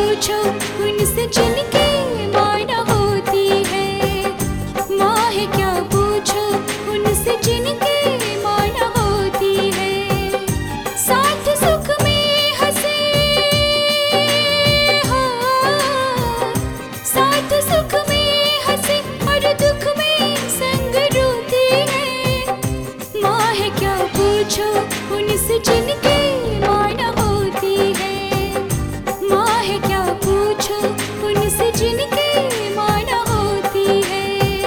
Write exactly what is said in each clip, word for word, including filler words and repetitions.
पूछो उनसे जिनकी माँ न होती है। माँ है क्या पूछो उनसे जिनकी माँ न होती है। साथ सुख में हंसे हाँ, साथ सुख में हंसे और दुख में संग रोती है। माँ है क्या पूछो उनसे जिनकी माँ न होती है। माँ है क्या पूछो उनसे जिनकी माँ न होती है।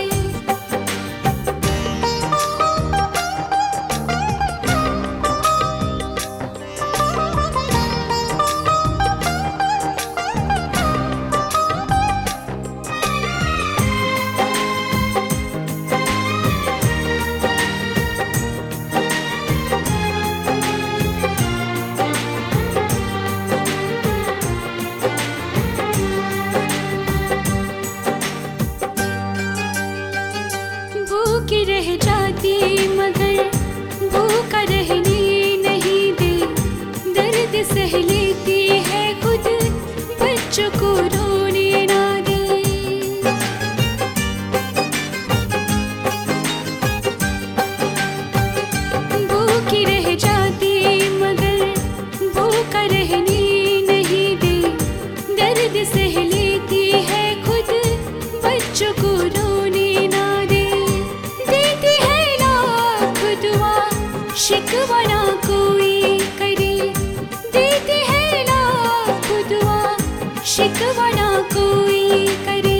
भूखी रह जाती मगर भूखा रहने नहीं दे। दर्द सह लेती है खुद बच्चों को रोने ना दे। भूखी रह जाती मगर भूखा रहने नहीं दे। दर्द सह लेती है खुद बच्चों को रोने ना दे। देती है लाख दुआ शिकवा ना कोई करे। देती है लाख दुआ शिकवा ना कोई करे।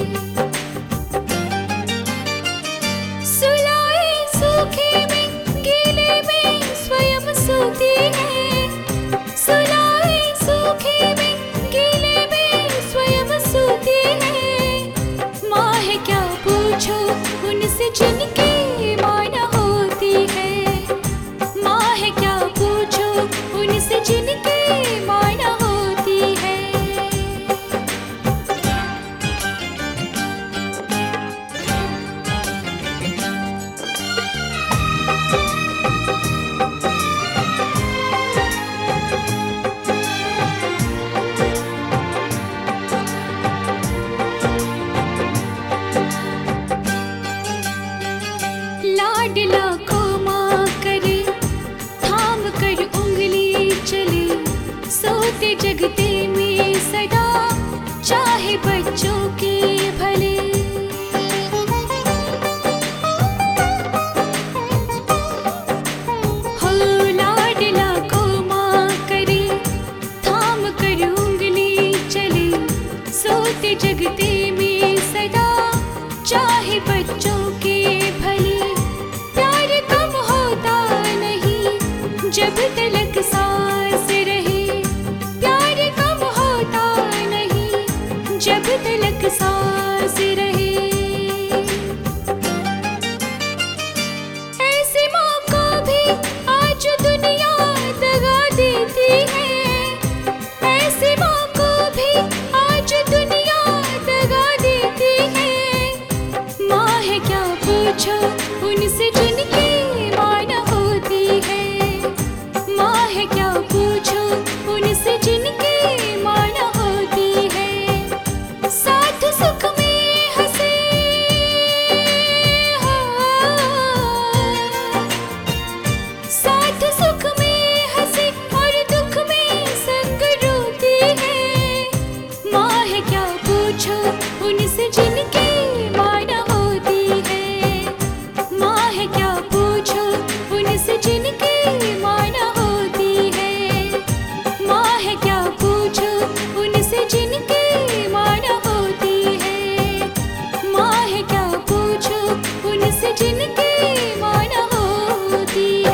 सुलाए सूखे में गीले में स्वयं सोती है। सुलाए सूखे में गीले में स्वयं सोती है। माँ है क्या पूछो उनसे जिनकी माँ न होती है। माँ है क्या पूछो उनसे जिनकी माँ न होती है। लाडला को माँ करे थाम कर उंगली चले। सोते जगते में सदा चाहे बच्चों के भले। हो लाडला को माँ करे थाम कर उंगली चले। सोते जगते में सदा चाहे बच्चों के भले। प्यार कम होता नहीं जब तलक सांस रहे। प्यार कम होता नहीं जब तलक सांस रहे। ऐसी माँ को भी आज दुनिया दगा देती है। ऐसी माँ को भी आज दुनिया दगा देती है। माँ है क्या पूछो उनसे जिनकी माँ न होती है। माँ है क्या पूछो उनसे जिनकी माँ न होती है। साथ सुख में हंसे हाँ, साथ सुख में हंसे और दुख में संग रोती है। माँ है क्या पूछो उनसे जिनकी माँ न होती है। माँ है क्या पूछो उनसे जिनकी माँ न होती है। माँ है क्या पूछो उनसे जिनकी माँ न होती है। माँ है क्या पूछो उनसे जिनकी माँ न होती है।